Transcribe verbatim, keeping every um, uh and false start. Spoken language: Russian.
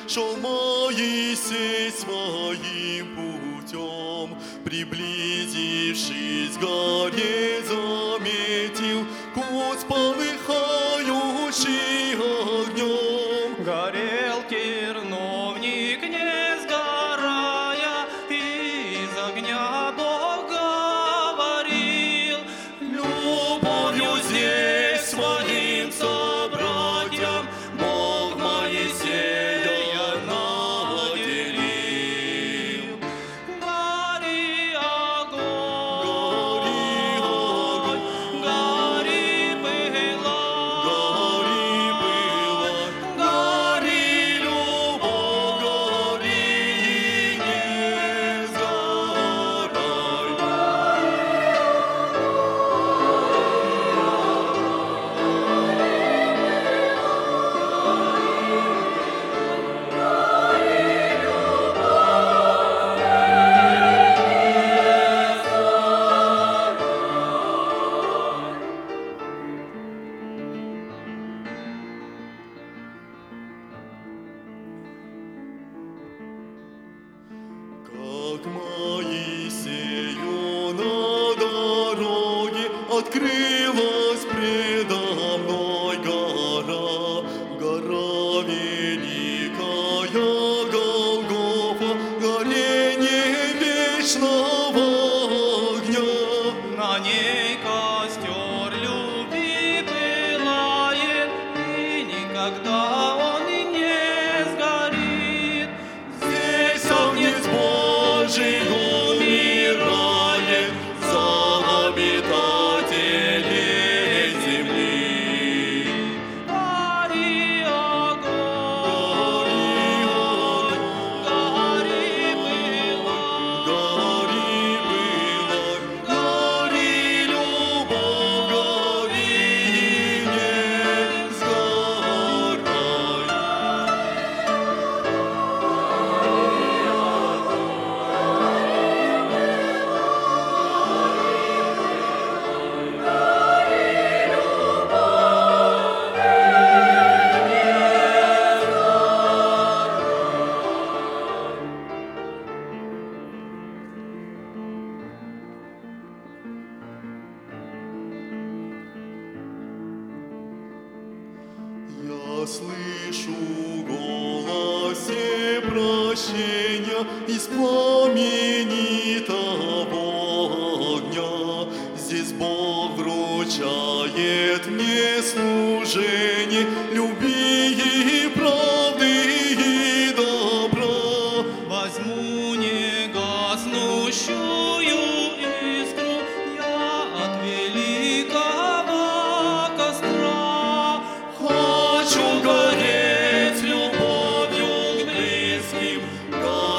шел Моисей своим путем, приблизившись к горе, заметил куст, полыхающий огнем. Горел терновник, не сгорая, из огня Бог говорил. Любовью здесь своим собратьям Бог Моисея наделил. Гори огонь, Гори огонь, гори пылай, гори пылай, гори любовь, гори и не сгорай. Как Моисею на дороге открылась предо мной гора, гора великая Голгофа, горение вечного огня. на ней костер любви пылает, и никогда он не сгорит. Здесь огнец Божий умирает за обитателей земли. Гори огонь, Гори огонь, гори пылай, гори пылай, гори любовь, гори и не сгорай. Я слышу в голосе прощения из пламени того огня. Здесь Бог вручает мне служение любви и правды и добра. возьму негаснущую искру я от великого костра. Хочу гореть любовью к близким,